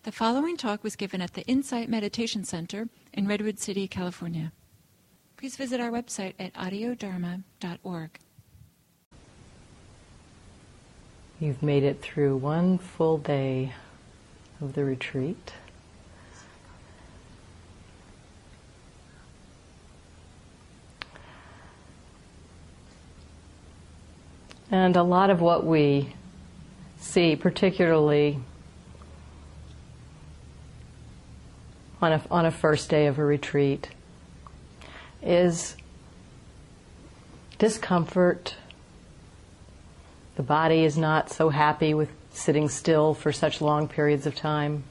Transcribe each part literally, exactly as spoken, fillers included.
The following talk was given at the Insight Meditation Center in Redwood City, California. Please visit our website at audio dharma dot org. You've made it through one full day of the retreat. And a lot of what we see, particularly on a, on a first day of a retreat, is discomfort. The body is not so happy with sitting still for such long periods of time.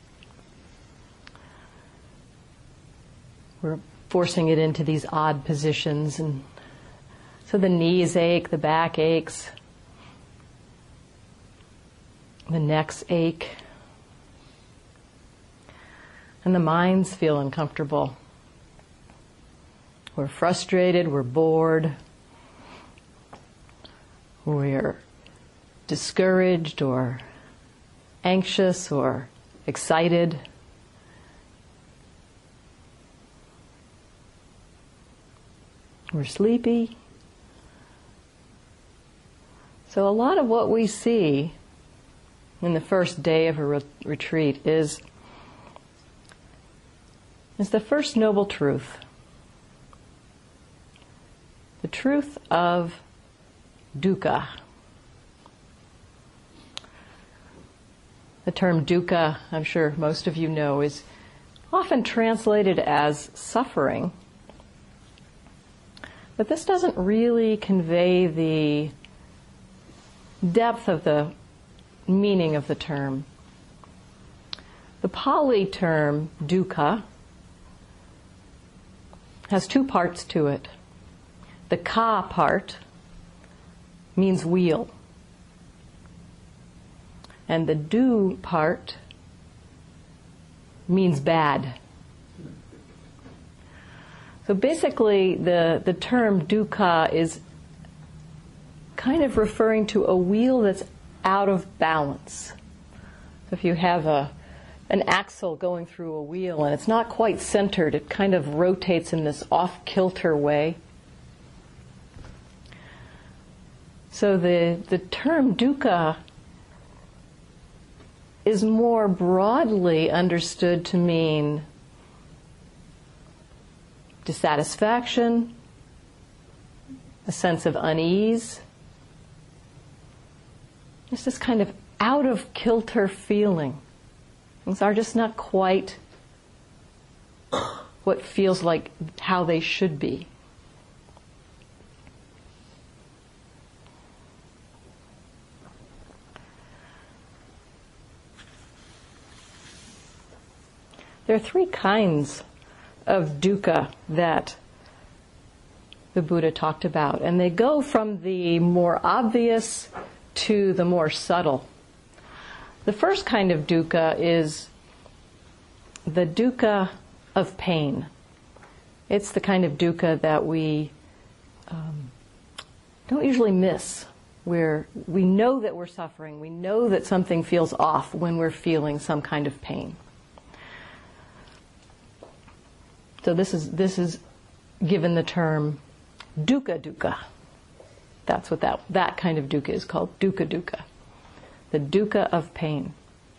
We're forcing it into these odd positions, and so the knees ache, the back aches, the necks ache, and the minds feel uncomfortable. We're frustrated, we're bored, we're discouraged or anxious or excited. We're sleepy. So a lot of what we see in the first day of a re- retreat is, is the first noble truth. The truth of dukkha. The term dukkha, I'm sure most of you know, is often translated as suffering. But this doesn't really convey the depth of the meaning of the term. The Pali term dukkha has two parts to it. The ka part means wheel, and the du part means bad. So basically the, the term dukkha is kind of referring to a wheel that's out of balance. So if you have a an axle going through a wheel and it's not quite centered, it kind of rotates in this off-kilter way. So the, the term dukkha is more broadly understood to mean dissatisfaction, a sense of unease, just this kind of out-of-kilter feeling. Things are just not quite what feels like how they should be. There are three kinds of dukkha that the Buddha talked about, and they go from the more obvious to the more subtle. The first kind of dukkha is the dukkha of pain. It's the kind of dukkha that we um, don't usually miss, where we know that we're suffering, we know that something feels off when we're feeling some kind of pain. So this is this is given the term dukkha dukkha. That's what that that kind of dukkha is called, dukkha dukkha. The dukkha of pain.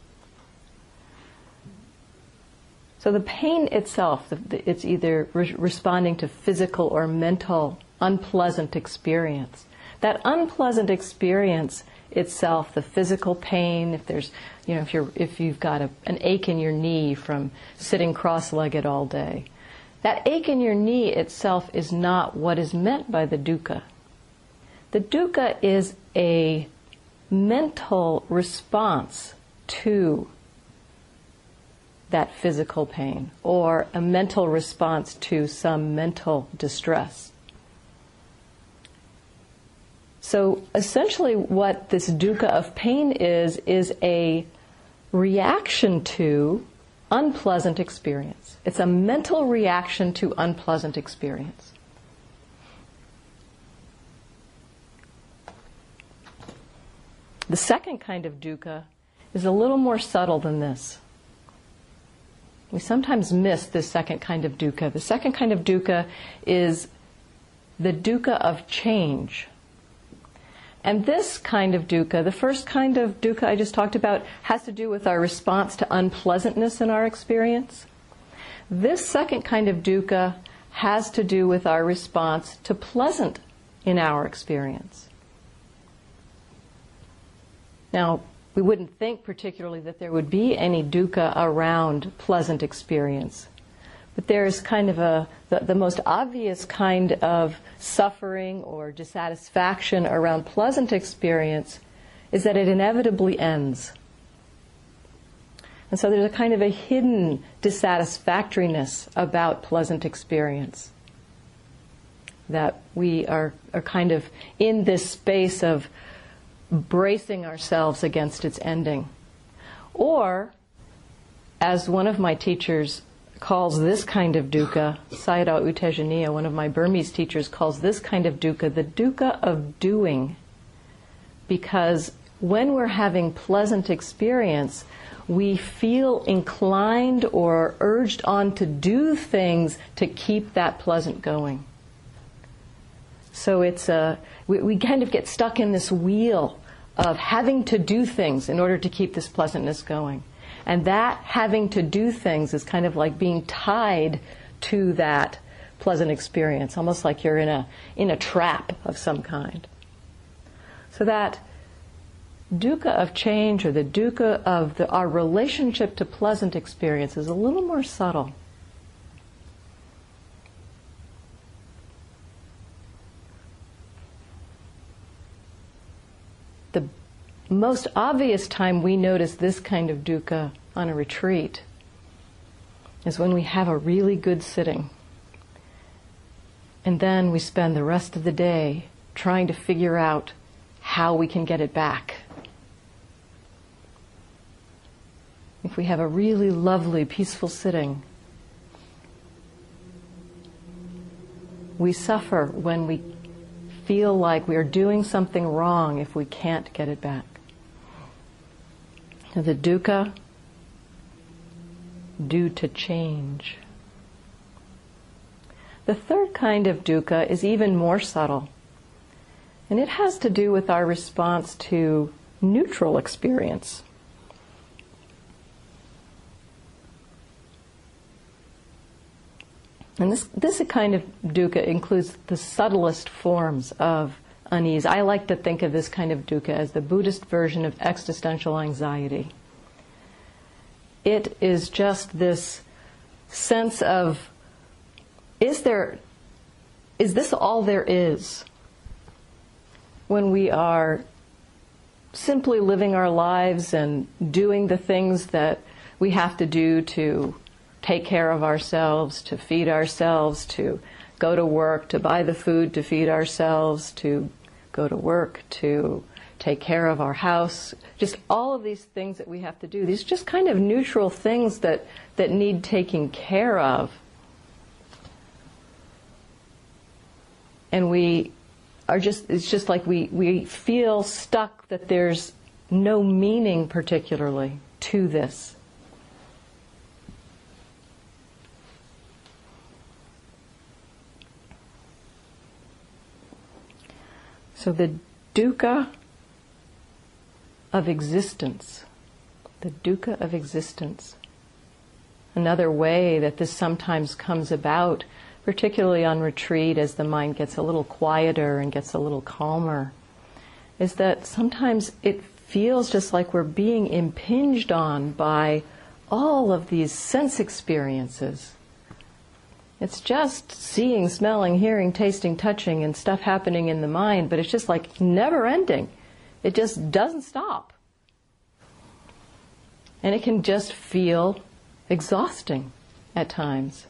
So the pain itself, it's either re- responding to physical or mental unpleasant experience. That unpleasant experience itself, the physical pain, if there's, you know, if you're if you've got a, an ache in your knee from sitting cross-legged all day, that ache in your knee itself is not what is meant by the dukkha. The dukkha is a mental response to that physical pain, or a mental response to some mental distress. So essentially what this dukkha of pain is, is a reaction to unpleasant experience. It's a mental reaction to unpleasant experience. The second kind of dukkha is a little more subtle than this. We sometimes miss this second kind of dukkha. The second kind of dukkha is the dukkha of change. And this kind of dukkha, the first kind of dukkha I just talked about, has to do with our response to unpleasantness in our experience. This second kind of dukkha has to do with our response to pleasant in our experience. Now, we wouldn't think particularly that there would be any dukkha around pleasant experience. But there's kind of a, the, the most obvious kind of suffering or dissatisfaction around pleasant experience is that it inevitably ends. And so there's a kind of a hidden dissatisfactoriness about pleasant experience. That we are, are kind of in this space of bracing ourselves against its ending. Or, as one of my teachers calls this kind of dukkha, Sayadaw U Tejaniya, one of my Burmese teachers, calls this kind of dukkha the dukkha of doing. Because when we're having pleasant experience, we feel inclined or urged on to do things to keep that pleasant going. So it's a, we, we kind of get stuck in this wheel of having to do things in order to keep this pleasantness going. And that having to do things is kind of like being tied to that pleasant experience, almost like you're in a in a trap of some kind. So that dukkha of change, or the dukkha of the, our relationship to pleasant experience, is a little more subtle. The most obvious time we notice this kind of dukkha on a retreat is when we have a really good sitting. And then we spend the rest of the day trying to figure out how we can get it back. If we have a really lovely, peaceful sitting, we suffer when we feel like we are doing something wrong if we can't get it back. Now, the dukkha due to change. The third kind of dukkha is even more subtle, and it has to do with our response to neutral experience. And this, this kind of dukkha includes the subtlest forms of unease. I like to think of this kind of dukkha as the Buddhist version of existential anxiety. It is just this sense of, is there, is this all there is? When we are simply living our lives and doing the things that we have to do to take care of ourselves, to feed ourselves, to go to work, to buy the food to feed ourselves, to go to work, to take care of our house, just all of these things that we have to do. These are just kind of neutral things that, that need taking care of. And we are just, it's just like we, we feel stuck that there's no meaning particularly to this. So the dukkha of existence, the dukkha of existence. Another way that this sometimes comes about, particularly on retreat as the mind gets a little quieter and gets a little calmer, is that sometimes it feels just like we're being impinged on by all of these sense experiences. It's just seeing, smelling, hearing, tasting, touching, and stuff happening in the mind, but it's just like never ending. It just doesn't stop. And it can just feel exhausting at times.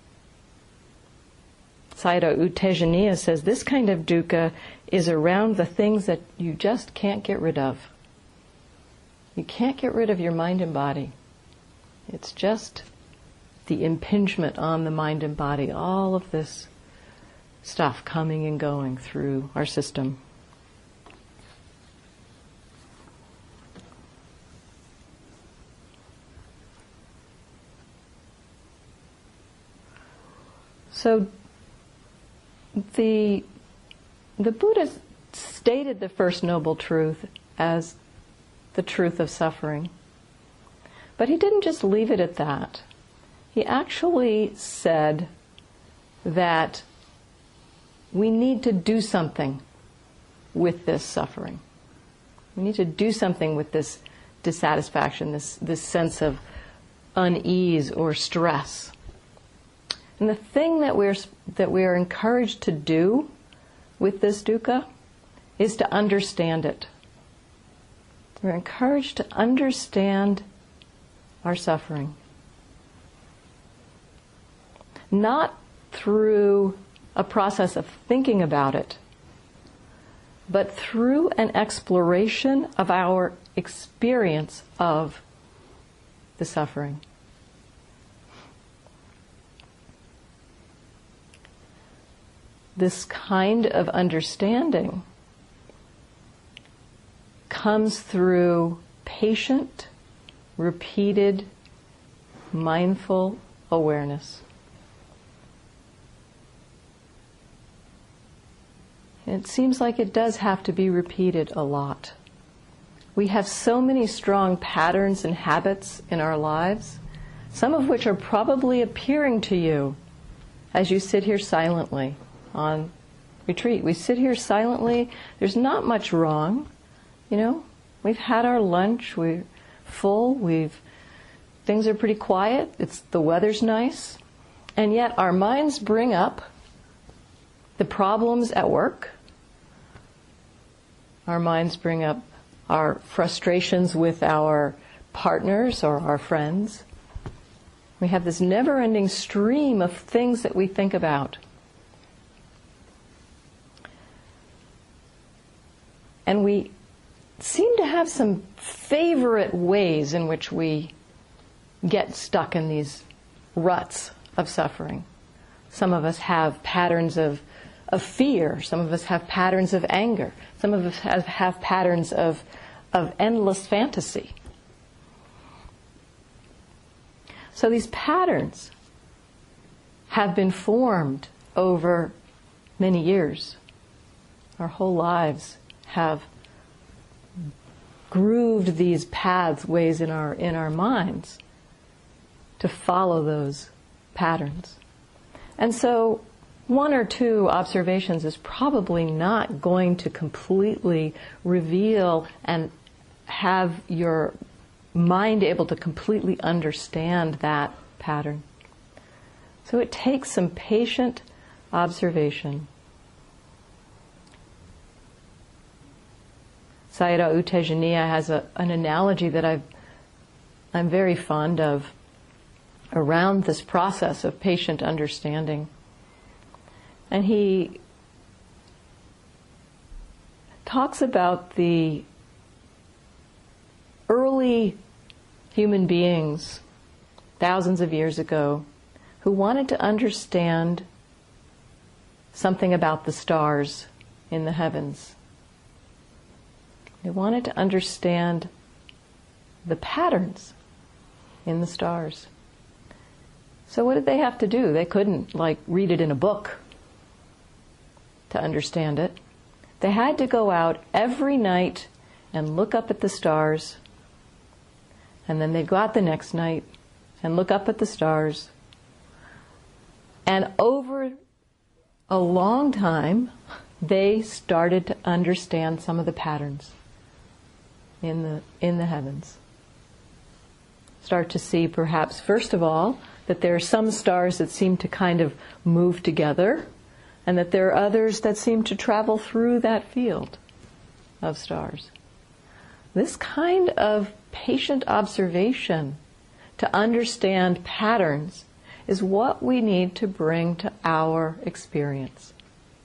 Sayadaw U Tejaniya says this kind of dukkha is around the things that you just can't get rid of. You can't get rid of your mind and body. It's just the impingement on the mind and body, all of this stuff coming and going through our system. So the, the Buddha stated the First Noble Truth as the truth of suffering. But he didn't just leave it at that. He actually said that we need to do something with this suffering. We need to do something with this dissatisfaction, this, this sense of unease or stress. And the thing that we're, that we are encouraged to do with this dukkha is to understand it. We're encouraged to understand our suffering. Not through a process of thinking about it, but through an exploration of our experience of the suffering. This kind of understanding comes through patient, repeated, mindful awareness. It seems like it does have to be repeated a lot. We have so many strong patterns and habits in our lives, some of which are probably appearing to you as you sit here silently on retreat. We sit here silently. There's not much wrong. You know, we've had our lunch. We're full. We've things are pretty quiet. It's the weather's nice. And yet our minds bring up the problems at work. Our minds bring up our frustrations with our partners or our friends. We have this never-ending stream of things that we think about. And we seem to have some favorite ways in which we get stuck in these ruts of suffering. Some of us have patterns of of fear. Some of us have patterns of anger. Some of us have, have patterns of, of endless fantasy. So these patterns have been formed over many years. Our whole lives have grooved these pathways in our in our minds to follow those patterns. And so one or two observations is probably not going to completely reveal and have your mind able to completely understand that pattern. So it takes some patient observation. Sayadaw U Tejaniya has a, an analogy that I've, I'm very fond of around this process of patient understanding. And he talks about the early human beings thousands of years ago who wanted to understand something about the stars in the heavens. They wanted to understand the patterns in the stars. So what did they have to do? They couldn't, like, read it in a book to understand it. They had to go out every night and look up at the stars, and then they'd go out the next night and look up at the stars. And over a long time, they started to understand some of the patterns in the in the heavens. Start to see, perhaps, first of all, that there are some stars that seem to kind of move together, and that there are others that seem to travel through that field of stars. This kind of patient observation to understand patterns is what we need to bring to our experience.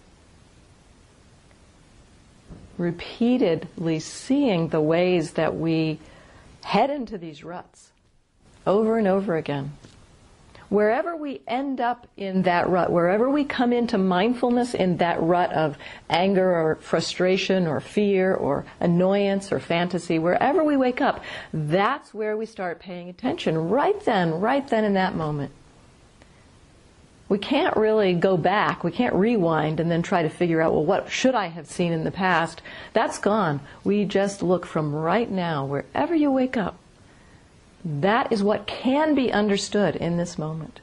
Repeatedly seeing the ways that we head into these ruts over and over again. Wherever we end up in that rut, wherever we come into mindfulness in that rut of anger or frustration or fear or annoyance or fantasy, wherever we wake up, that's where we start paying attention. Right then, right then in that moment. We can't really go back. We can't rewind and then try to figure out, well, what should I have seen in the past? That's gone. We just look from right now, wherever you wake up. That is what can be understood in this moment.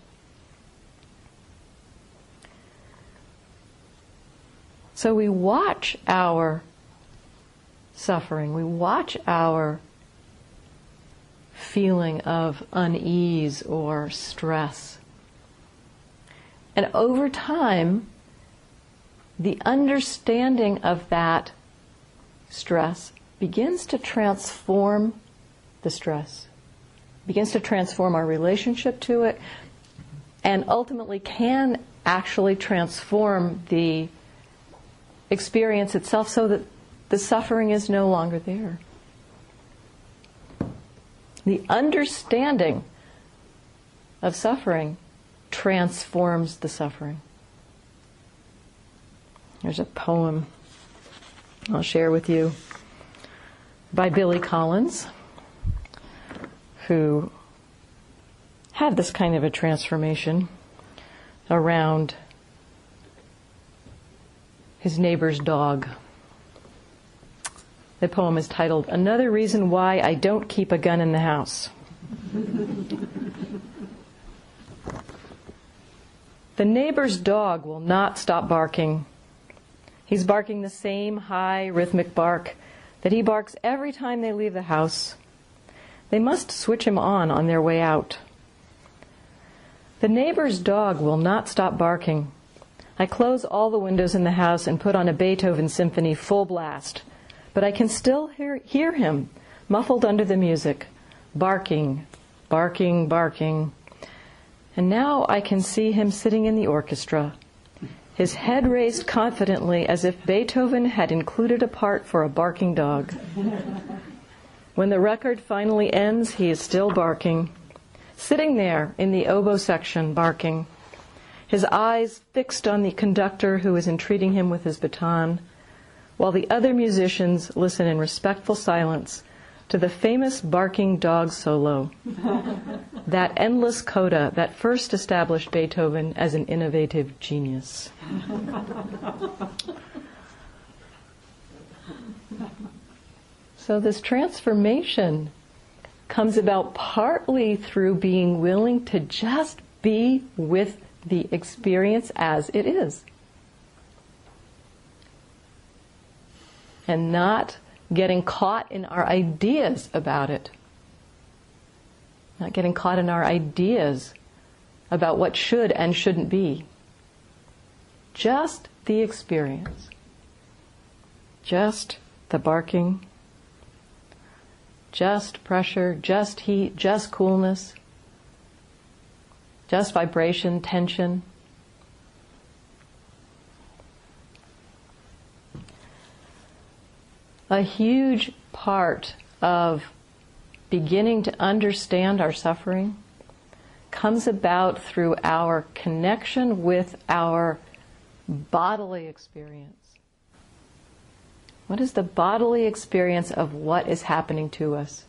So we watch our suffering. We watch our feeling of unease or stress. And over time, the understanding of that stress begins to transform the stress, begins to transform our relationship to it, and ultimately can actually transform the experience itself so that the suffering is no longer there. The understanding of suffering transforms the suffering. There's a poem I'll share with you by Billy Collins, who had this kind of a transformation around his neighbor's dog. The poem is titled, "Another Reason Why I Don't Keep a Gun in the House." The neighbor's dog will not stop barking. He's barking the same high, rhythmic bark that he barks every time they leave the house. They must switch him on on their way out. The neighbor's dog will not stop barking. I close all the windows in the house and put on a Beethoven symphony full blast, but I can still hear, hear him, muffled under the music, barking, barking, barking. And now I can see him sitting in the orchestra, his head raised confidently as if Beethoven had included a part for a barking dog. When the record finally ends, he is still barking, sitting there in the oboe section, barking, his eyes fixed on the conductor who is entreating him with his baton, while the other musicians listen in respectful silence to the famous barking dog solo, that endless coda that first established Beethoven as an innovative genius. So this transformation comes about partly through being willing to just be with the experience as it is, and not getting caught in our ideas about it. Not getting caught in our ideas about what should and shouldn't be. Just the experience. Just the barking. Just pressure, just heat, just coolness. Just vibration, tension. A huge part of beginning to understand our suffering comes about through our connection with our bodily experience. What is the bodily experience of what is happening to us?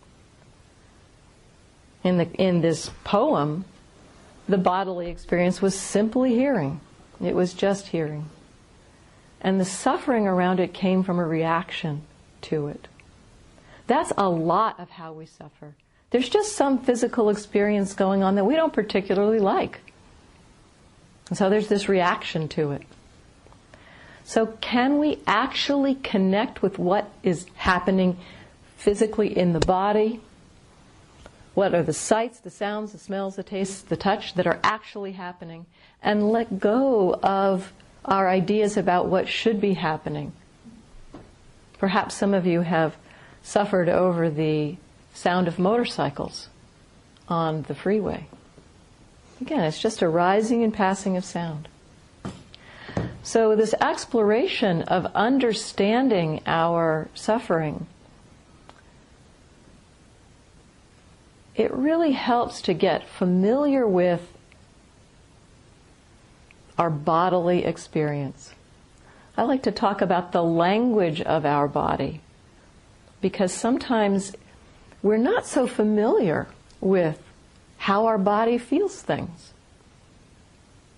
In the in this poem, the bodily experience was simply hearing. It was just hearing. And the suffering around it came from a reaction to it. That's a lot of how we suffer. There's just some physical experience going on that we don't particularly like. And so there's this reaction to it. So can we actually connect with what is happening physically in the body? What are the sights, the sounds, the smells, the tastes, the touch that are actually happening? And let go of our ideas about what should be happening. Perhaps some of you have suffered over the sound of motorcycles on the freeway. Again, it's just a rising and passing of sound. So this exploration of understanding our suffering, it really helps to get familiar with our bodily experience. I like to talk about the language of our body, because sometimes we're not so familiar with how our body feels things.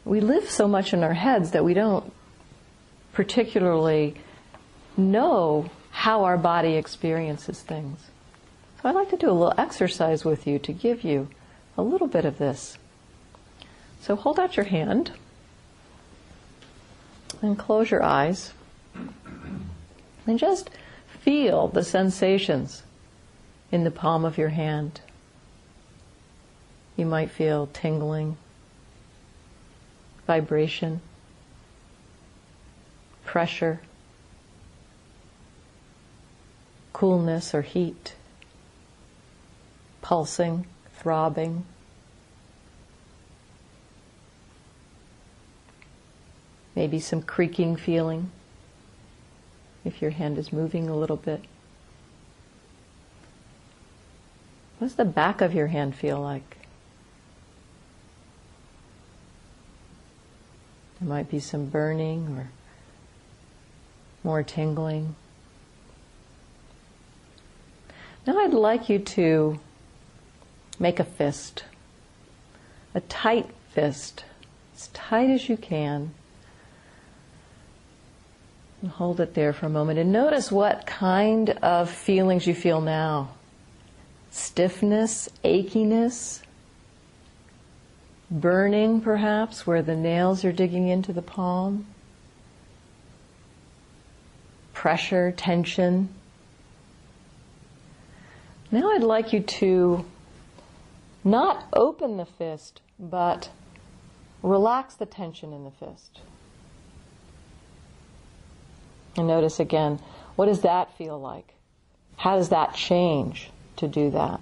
we live so much in our heads that we don't particularly know how our body experiences things. So I'd like to do a little exercise with you to give you a little bit of this. So hold out your hand and close your eyes and just feel the sensations in the palm of your hand. You might feel tingling, vibration, pressure, coolness or heat, pulsing, throbbing. Maybe some creaking feeling if your hand is moving a little bit. What does the back of your hand feel like? There might be some burning or more tingling. Now I'd like you to make a fist, a tight fist, as tight as you can. And hold it there for a moment and notice what kind of feelings you feel now. Stiffness, achiness, burning perhaps where the nails are digging into the palm, pressure, tension. Now I'd like you to not open the fist, but relax the tension in the fist. And notice again, what does that feel like? How does that change to do that?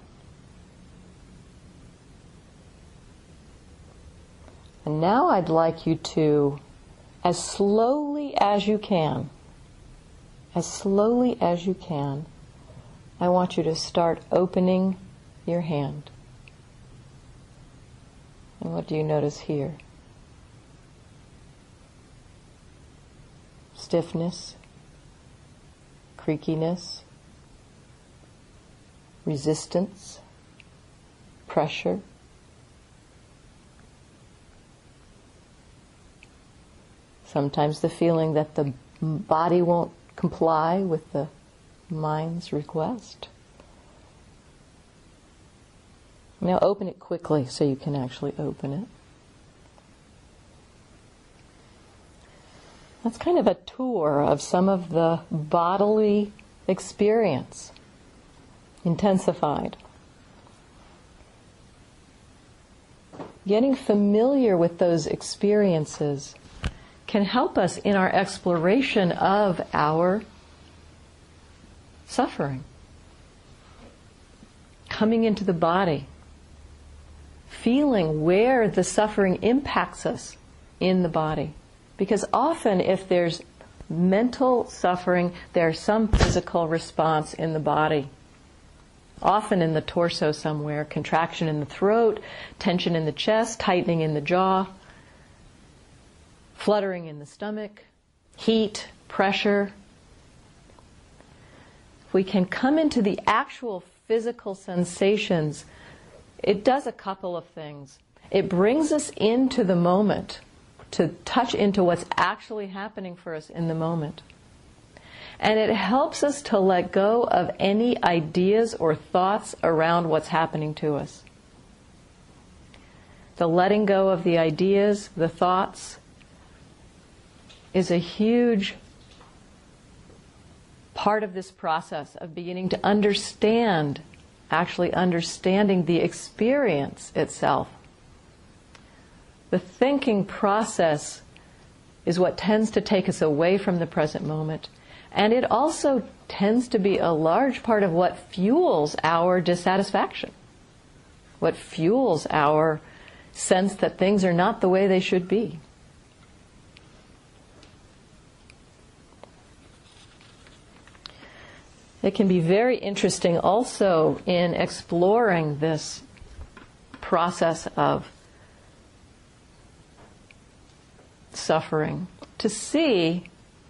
And now I'd like you to, as slowly as you can, as slowly as you can, I want you to start opening your hand. And what do you notice here? Stiffness, creakiness, resistance, pressure. Sometimes the feeling that the body won't comply with the mind's request. Now open it quickly so you can actually open it. That's kind of a tour of some of the bodily experience, intensified. Getting familiar with those experiences can help us in our exploration of our suffering. Coming into the body, feeling where the suffering impacts us in the body. Because often if there's mental suffering, there's some physical response in the body. Often in the torso somewhere, contraction in the throat, tension in the chest, tightening in the jaw, fluttering in the stomach, heat, pressure. If we can come into the actual physical sensations, it does a couple of things. It brings us into the moment, to touch into what's actually happening for us in the moment. And it helps us to let go of any ideas or thoughts around what's happening to us. The letting go of the ideas, the thoughts, is a huge part of this process of beginning to understand, actually understanding the experience itself. The thinking process is what tends to take us away from the present moment. And it also tends to be a large part of what fuels our dissatisfaction, what fuels our sense that things are not the way they should be. It can be very interesting also in exploring this process of suffering to see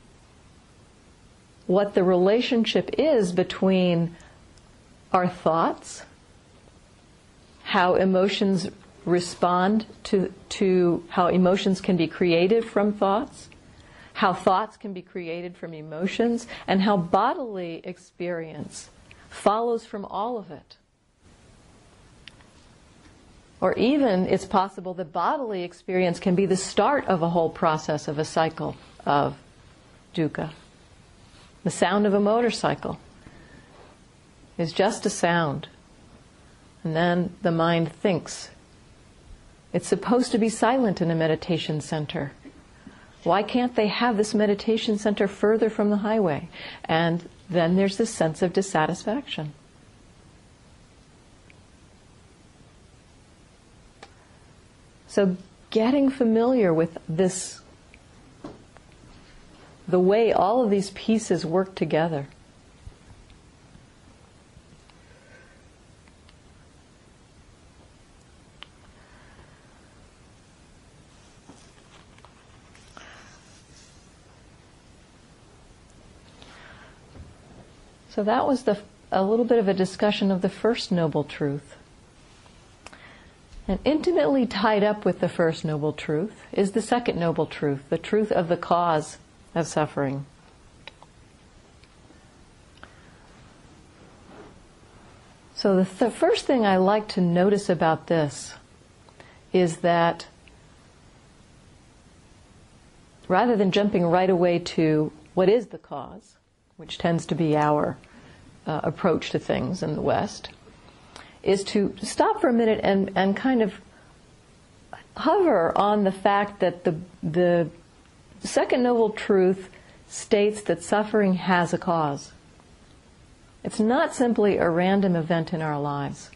what the relationship is between our thoughts, how emotions respond to, to how emotions can be created from thoughts, how thoughts can be created from emotions, and how bodily experience follows from all of it. Or even it's possible that bodily experience can be the start of a whole process of a cycle of dukkha. The sound of a motorcycle is just a sound. And then the mind thinks. It's supposed to be silent in a meditation center. Why can't they have this meditation center further from the highway? And then there's this sense of dissatisfaction. So getting familiar with this, the way all of these pieces work together. So that was the, a little bit of a discussion of the first noble truth. And intimately tied up with the first noble truth is the second noble truth, the truth of the cause of suffering. So the th- first thing I like to notice about this is that rather than jumping right away to what is the cause, which tends to be our uh, approach to things in the West, is to stop for a minute and, and kind of hover on the fact that the the second noble truth states that suffering has a cause. It's not simply a random event in our lives.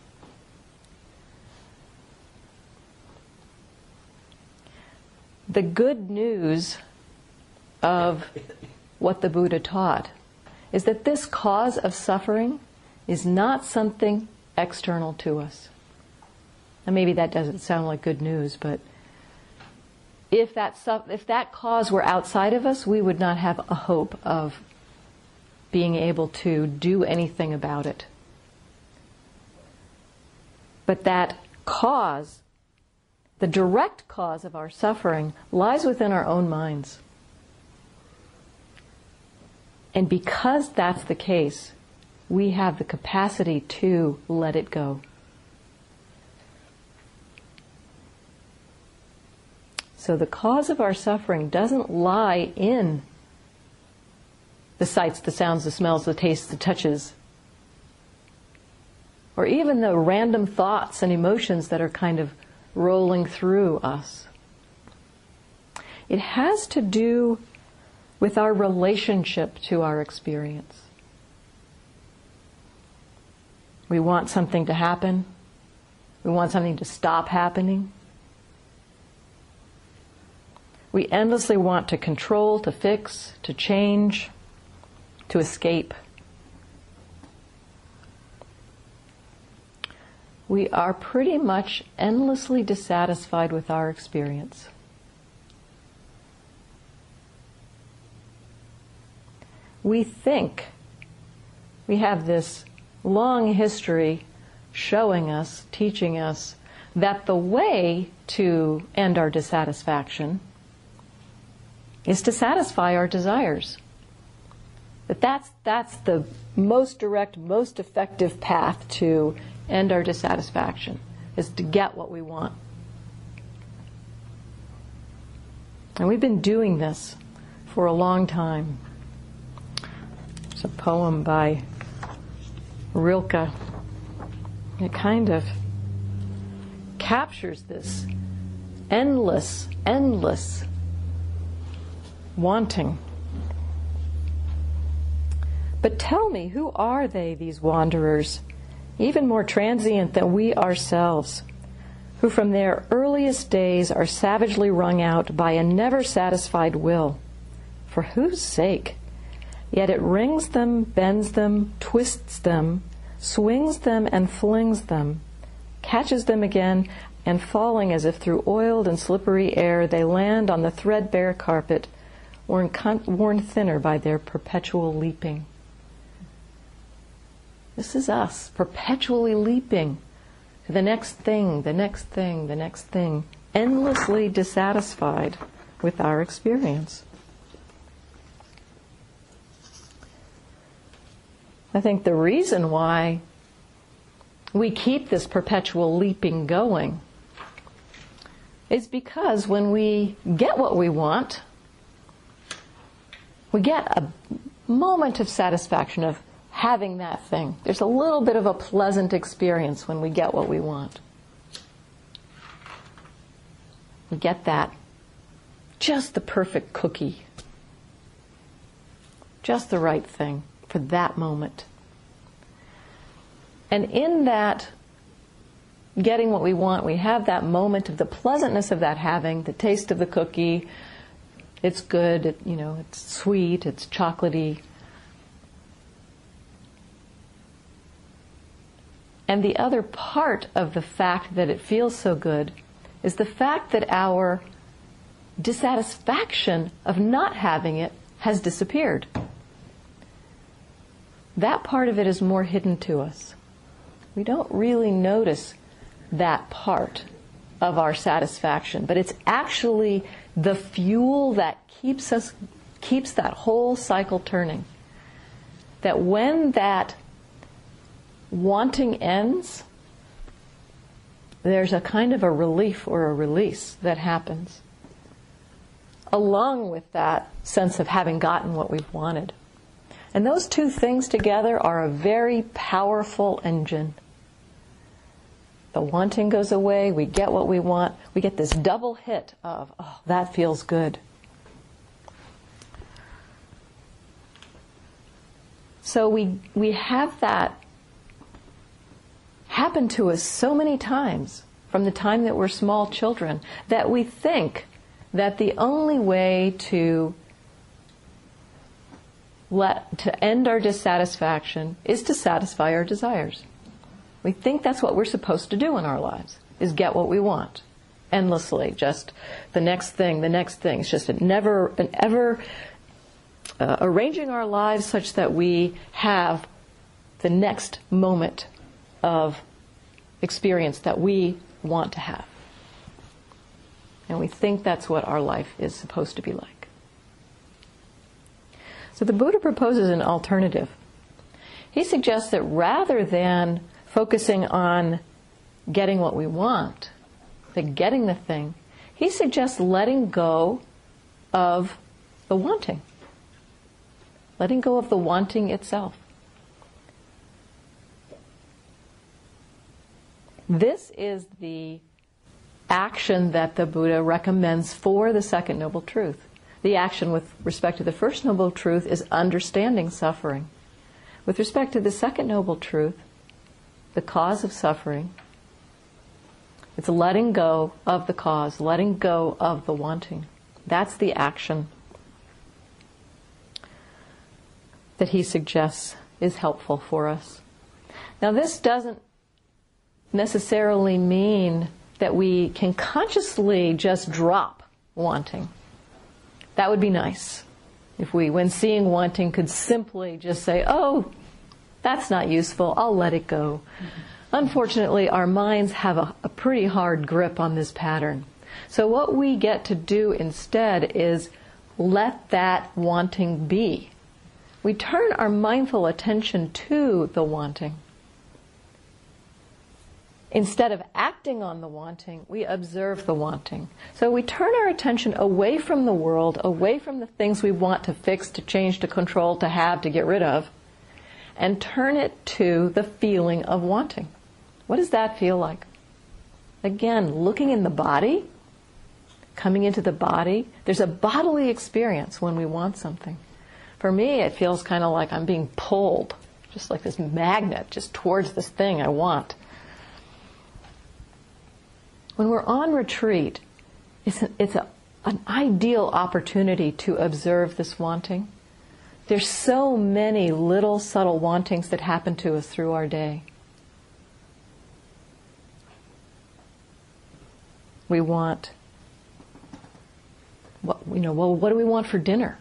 The good news of what the Buddha taught is that this cause of suffering is not something external to us. And maybe that doesn't sound like good news, but if that if that cause were outside of us, we would not have a hope of being able to do anything about it. But that cause, the direct cause of our suffering, lies within our own minds. And because that's the case, we have the capacity to let it go. So the cause of our suffering doesn't lie in the sights, the sounds, the smells, the tastes, the touches, or even the random thoughts and emotions that are kind of rolling through us. It has to do with our relationship to our experience. We want something to happen. We want something to stop happening. We endlessly want to control, to fix, to change, to escape. We are pretty much endlessly dissatisfied with our experience. We think we have this long history showing us, teaching us, that the way to end our dissatisfaction is to satisfy our desires. That that's, that's the most direct, most effective path to end our dissatisfaction, is to get what we want. And we've been doing this for a long time. There's a poem by Rilke. It kind of captures this endless, endless wanting. But tell me, who are they, these wanderers, even more transient than we ourselves, who from their earliest days are savagely wrung out by a never-satisfied will? For whose sake? Yet it wrings them, bends them, twists them, swings them and flings them, catches them again, and falling as if through oiled and slippery air, they land on the threadbare carpet, worn, con- worn thinner by their perpetual leaping. This is us, perpetually leaping the next thing, the next thing, the next thing, endlessly dissatisfied with our experience. I think the reason why we keep this perpetual leaping going is because when we get what we want, we get a moment of satisfaction of having that thing. There's a little bit of a pleasant experience when we get what we want. We get that, just the perfect cookie, just the right thing for that moment. And in that getting what we want, we have that moment of the pleasantness of that having, the taste of the cookie. It's good, it, you know, it's sweet, it's chocolatey. And the other part of the fact that it feels so good is the fact that our dissatisfaction of not having it has disappeared. That part of it is more hidden to us. We don't really notice that part of our satisfaction, but it's actually the fuel that keeps us, keeps that whole cycle turning. That when that wanting ends, there's a kind of a relief or a release that happens, along with that sense of having gotten what we've wanted. And those two things together are a very powerful engine. The wanting goes away, we get what we want, we get this double hit of, oh, that feels good. So we we have that happen to us so many times from the time that we're small children that we think that the only way to let to end our dissatisfaction is to satisfy our desires. We think that's what we're supposed to do in our lives, is get what we want endlessly, just the next thing, the next thing. It's just a never, an ever uh, arranging our lives such that we have the next moment of experience that we want to have. And we think that's what our life is supposed to be like. So the Buddha proposes an alternative. He suggests that rather than focusing on getting what we want, the getting the thing, he suggests letting go of the wanting. Letting go of the wanting itself. This is the action that the Buddha recommends for the second noble truth. The action with respect to the first noble truth is understanding suffering. With respect to the second noble truth, the cause of suffering, it's letting go of the cause, letting go of the wanting. That's the action that he suggests is helpful for us. Now, this doesn't necessarily mean that we can consciously just drop wanting. That would be nice. If we, when seeing wanting, could simply just say, oh, that's not useful, I'll let it go. Mm-hmm. Unfortunately, our minds have a, a pretty hard grip on this pattern. So what we get to do instead is let that wanting be. We turn our mindful attention to the wanting. Instead of acting on the wanting, we observe the wanting. So we turn our attention away from the world, away from the things we want to fix, to change, to control, to have, to get rid of, and turn it to the feeling of wanting. What does that feel like? Again, looking in the body, coming into the body. There's a bodily experience when we want something. For me, it feels kind of like I'm being pulled, just like this magnet, just towards this thing I want. When we're on retreat, it's, a, it's a, an ideal opportunity to observe this wanting. There's so many little subtle wantings that happen to us through our day. We want, what, you know, well, what do we want for dinner?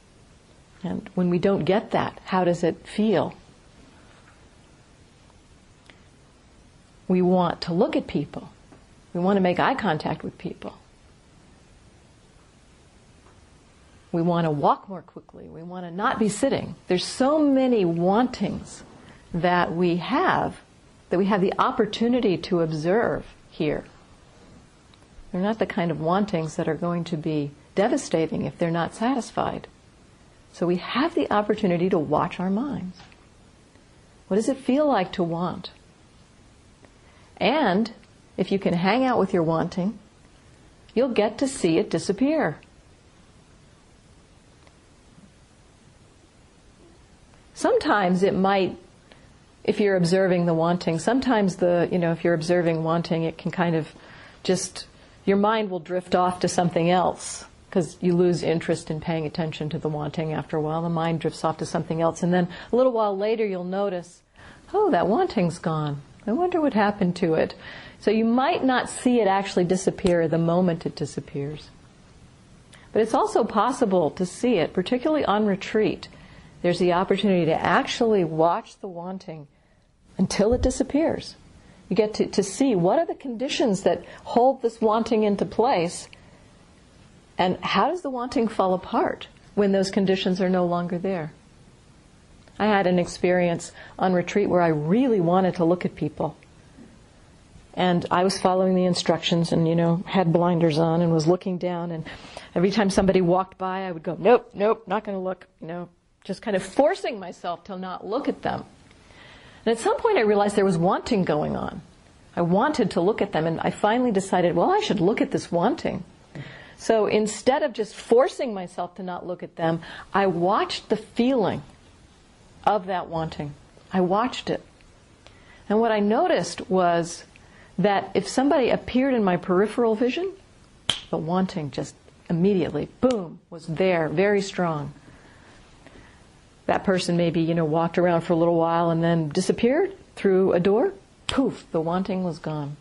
And when we don't get that, how does it feel? We want to look at people. We want to make eye contact with people. We want to walk more quickly. We want to not be sitting. There's so many wantings that we have, that we have the opportunity to observe here. They're not the kind of wantings that are going to be devastating if they're not satisfied. So we have the opportunity to watch our minds. What does it feel like to want? And if you can hang out with your wanting, you'll get to see it disappear. Sometimes it might, if you're observing the wanting, sometimes the, you know, if you're observing wanting, it can kind of just, your mind will drift off to something else because you lose interest in paying attention to the wanting after a while. The mind drifts off to something else. And then a little while later you'll notice, oh, that wanting's gone. I wonder what happened to it. So you might not see it actually disappear the moment it disappears. But it's also possible to see it, particularly on retreat. There's the opportunity to actually watch the wanting until it disappears. You get to, to see what are the conditions that hold this wanting into place, and how does the wanting fall apart when those conditions are no longer there. I had an experience on retreat where I really wanted to look at people. And I was following the instructions and, you know, had blinders on and was looking down. And every time somebody walked by, I would go, nope, nope, not going to look, you know, just kind of forcing myself to not look at them. And at some point I realized there was wanting going on. I wanted to look at them, and I finally decided, well, I should look at this wanting. So instead of just forcing myself to not look at them, I watched the feeling of that wanting. I watched it. And what I noticed was that if somebody appeared in my peripheral vision, the wanting just immediately, boom, was there, very strong. That person maybe, you know, walked around for a little while and then disappeared through a door. Poof, the wanting was gone.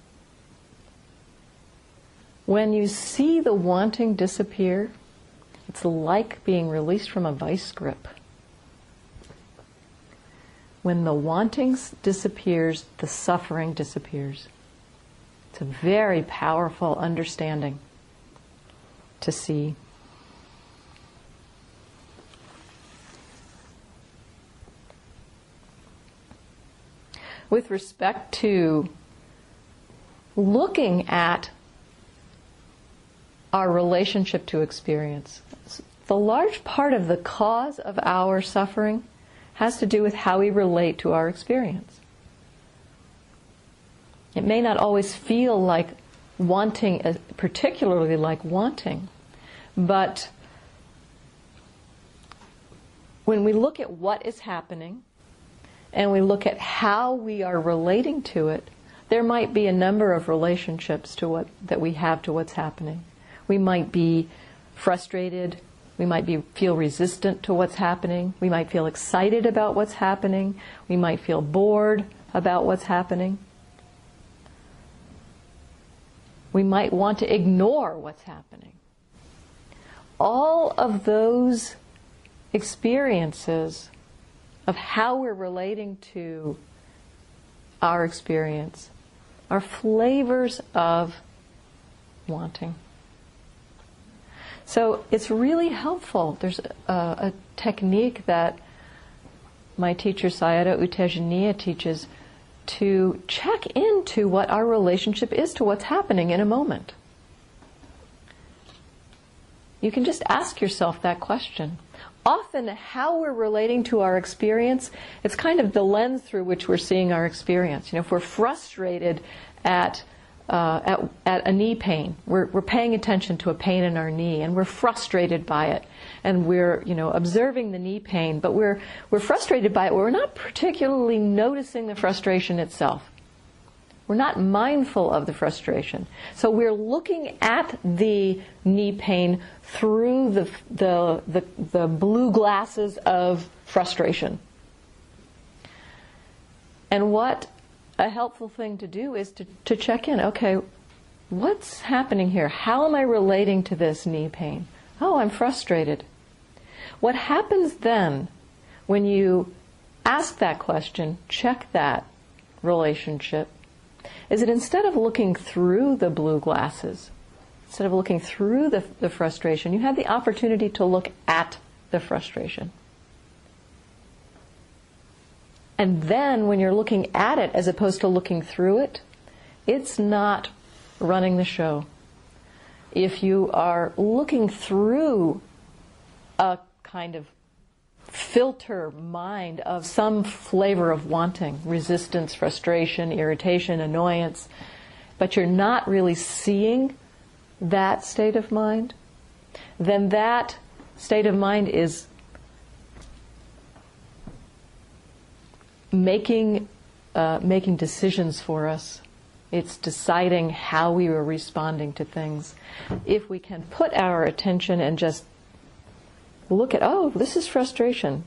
When you see the wanting disappear, it's like being released from a vice grip. When the wanting disappears, the suffering disappears. It's a very powerful understanding to see. With respect to looking at our relationship to experience, the large part of the cause of our suffering has to do with how we relate to our experience. It may not always feel like wanting, particularly like wanting, but when we look at what is happening and we look at how we are relating to it, there might be a number of relationships to what that we have to what's happening. We might be frustrated. We might be feel resistant to what's happening. We might feel excited about what's happening. We might feel bored about what's happening. We might want to ignore what's happening. All of those experiences of how we're relating to our experience are flavors of wanting. So it's really helpful. There's a, a technique that my teacher Sayadaw U Tejaniya teaches to check into what our relationship is to what's happening in a moment. You can just ask yourself that question. Often how we're relating to our experience, it's kind of the lens through which we're seeing our experience. You know, if we're frustrated at uh, at, at a knee pain, we're, we're paying attention to a pain in our knee, and we're frustrated by it, and we're, you know, observing the knee pain, but we're we're frustrated by it. We're not particularly noticing the frustration itself. We're not mindful of the frustration. So we're looking at the knee pain through the the the, the blue glasses of frustration. And what a helpful thing to do is to, to check in. Okay, what's happening here? How am I relating to this knee pain? Oh, I'm frustrated. What happens then when you ask that question, check that relationship, is that instead of looking through the blue glasses, instead of looking through the, the frustration, you have the opportunity to look at the frustration. And then when you're looking at it as opposed to looking through it, it's not running the show. If you are looking through a kind of filter mind of some flavor of wanting, resistance, frustration, irritation, annoyance, but you're not really seeing that state of mind, then that state of mind is making uh, making decisions for us. It's deciding how we are responding to things. If we can put our attention and just look at, oh, this is frustration.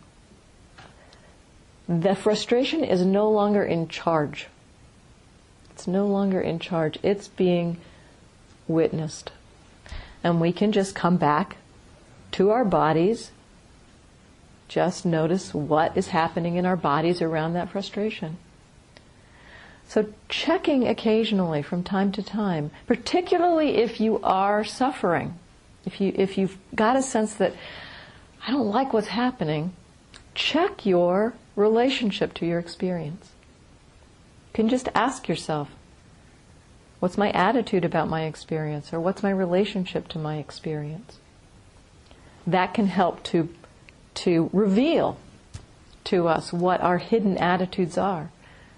The frustration is no longer in charge. It's no longer in charge. It's being witnessed. And we can just come back to our bodies, just notice what is happening in our bodies around that frustration. So checking occasionally from time to time, particularly if you are suffering, if you if you've got a sense that I don't like what's happening, check your relationship to your experience. You can just ask yourself, what's my attitude about my experience, or what's my relationship to my experience? That can help to to reveal to us what our hidden attitudes are.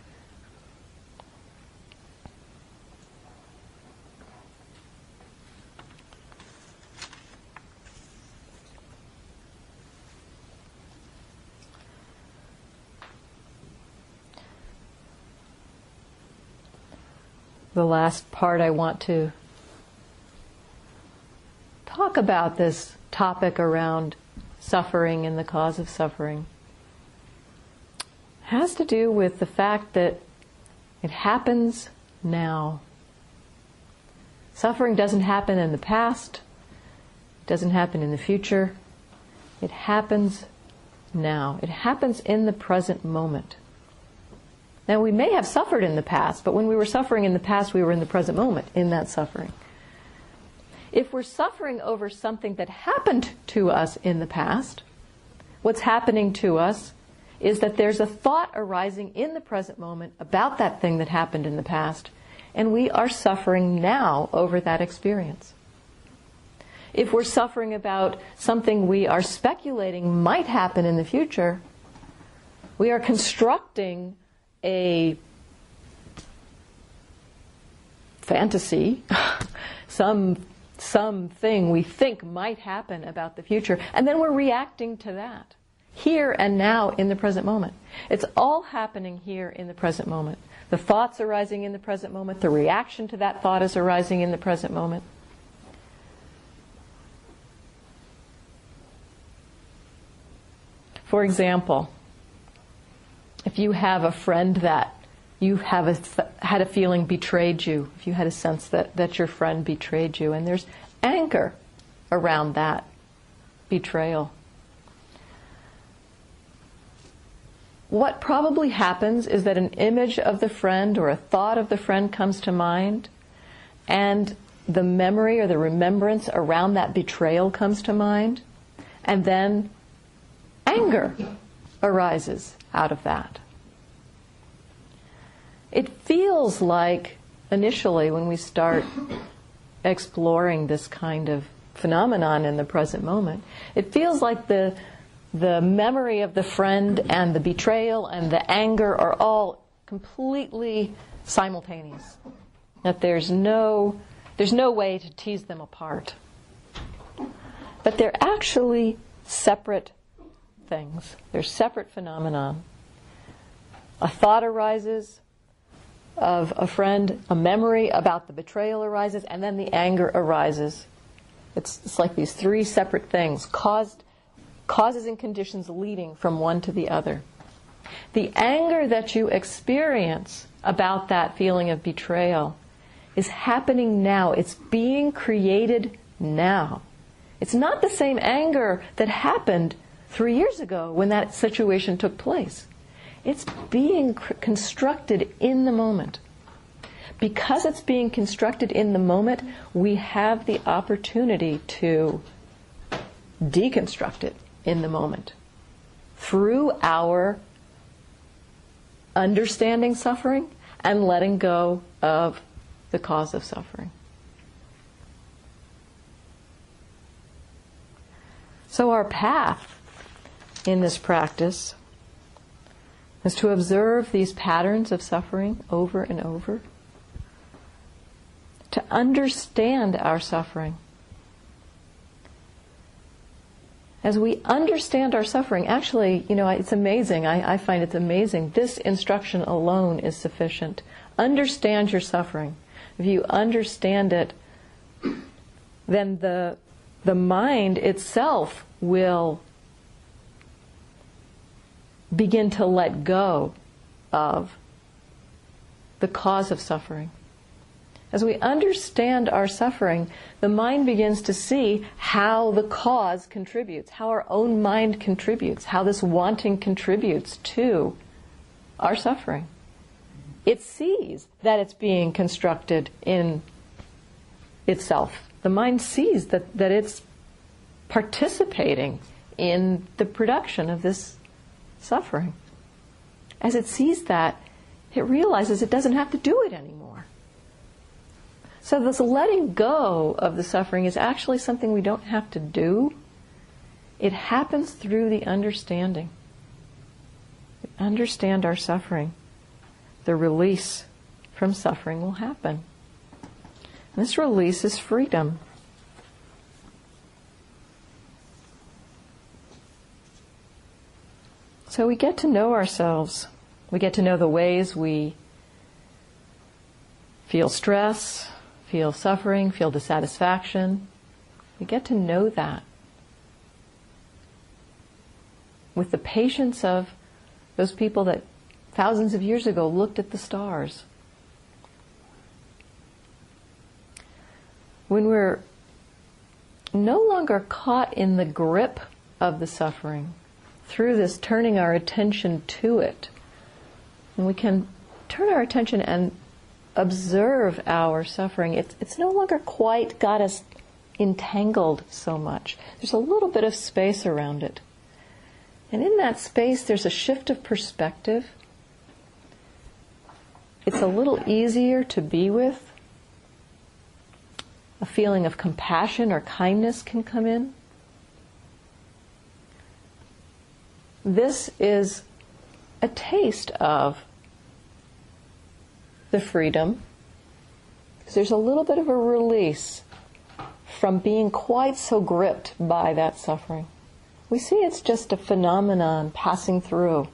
The last part I want to talk about this topic around suffering and the cause of suffering has to do with the fact that it happens now. Suffering doesn't happen in the past, it doesn't happen in the future, it happens now. It happens in the present moment. Now, we may have suffered in the past, but when we were suffering in the past, we were in the present moment in that suffering. If we're suffering over something that happened to us in the past, what's happening to us is that there's a thought arising in the present moment about that thing that happened in the past, and we are suffering now over that experience. If we're suffering about something we are speculating might happen in the future, we are constructing a fantasy, some something we think might happen about the future, and then we're reacting to that here and now in the present moment. It's all happening here in the present moment. The thought's arising in the present moment, the reaction to that thought is arising in the present moment. For example, if you have a friend that you have a, had a feeling betrayed you, if you had a sense that, that your friend betrayed you, and there's anger around that betrayal, what probably happens is that an image of the friend or a thought of the friend comes to mind, and the memory or the remembrance around that betrayal comes to mind, and then anger arises out of that. It feels like, initially, when we start exploring this kind of phenomenon in the present moment, it feels like the the memory of the friend and the betrayal and the anger are all completely simultaneous. That there's no there's no way to tease them apart. But they're actually separate things. They're separate phenomena. A thought arises of a friend, a memory about the betrayal arises, and then the anger arises. It's, it's like these three separate things, caused, causes and conditions leading from one to the other. The anger that you experience about that feeling of betrayal is happening now. It's being created now. It's not the same anger that happened three years ago when that situation took place. It's being cr- constructed in the moment. Because it's being constructed in the moment, we have the opportunity to deconstruct it in the moment through our understanding suffering and letting go of the cause of suffering. So our path in this practice is to observe these patterns of suffering over and over, to understand our suffering. As we understand our suffering, actually, you know, it's amazing. I, I find it's amazing. This instruction alone is sufficient. Understand your suffering. If you understand it, then the the mind itself will begin to let go of the cause of suffering. As we understand our suffering, the mind begins to see how the cause contributes, how our own mind contributes, how this wanting contributes to our suffering. It sees that it's being constructed in itself. The mind sees that, that it's participating in the production of this suffering. As it sees that, it realizes it doesn't have to do it anymore. So this letting go of the suffering is actually something we don't have to do. It happens through the understanding. We understand our suffering. The release from suffering will happen. And this release is freedom. So we get to know ourselves. We get to know the ways we feel stress, feel suffering, feel dissatisfaction. We get to know that with the patience of those people that thousands of years ago looked at the stars. When we're no longer caught in the grip of the suffering, through this turning our attention to it, and we can turn our attention and observe our suffering, it's, it's no longer quite got us entangled so much. There's a little bit of space around it. And in that space, there's a shift of perspective. It's a little easier to be with. A feeling of compassion or kindness can come in. This is a taste of the freedom, because there's a little bit of a release from being quite so gripped by that suffering. We see it's just a phenomenon passing through.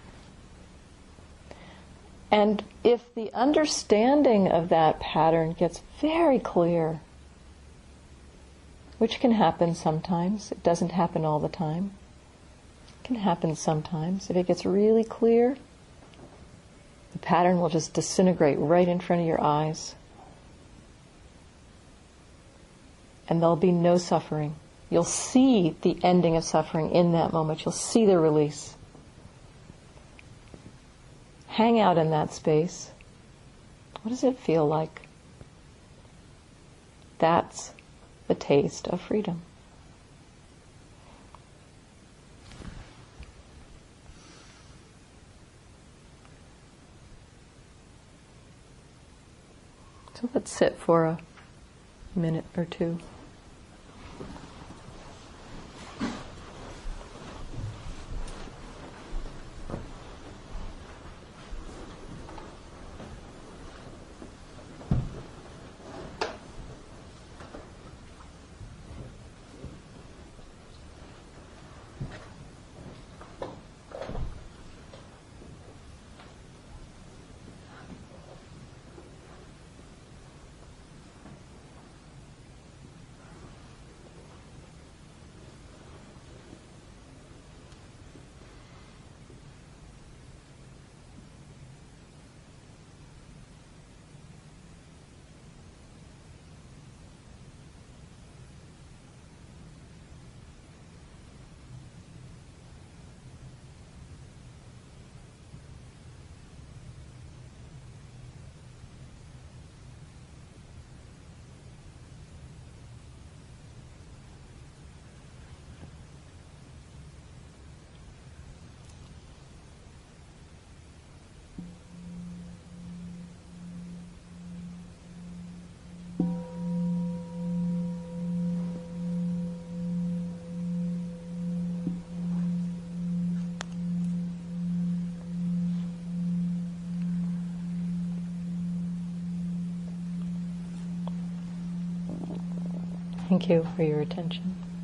And if the understanding of that pattern gets very clear, which can happen sometimes, it doesn't happen all the time, it can happen sometimes. If it gets really clear, the pattern will just disintegrate right in front of your eyes. And there'll be no suffering. You'll see the ending of suffering in that moment. You'll see the release. Hang out in that space. What does it feel like? That's the taste of freedom. So let's sit for a minute or two. Thank you for your attention.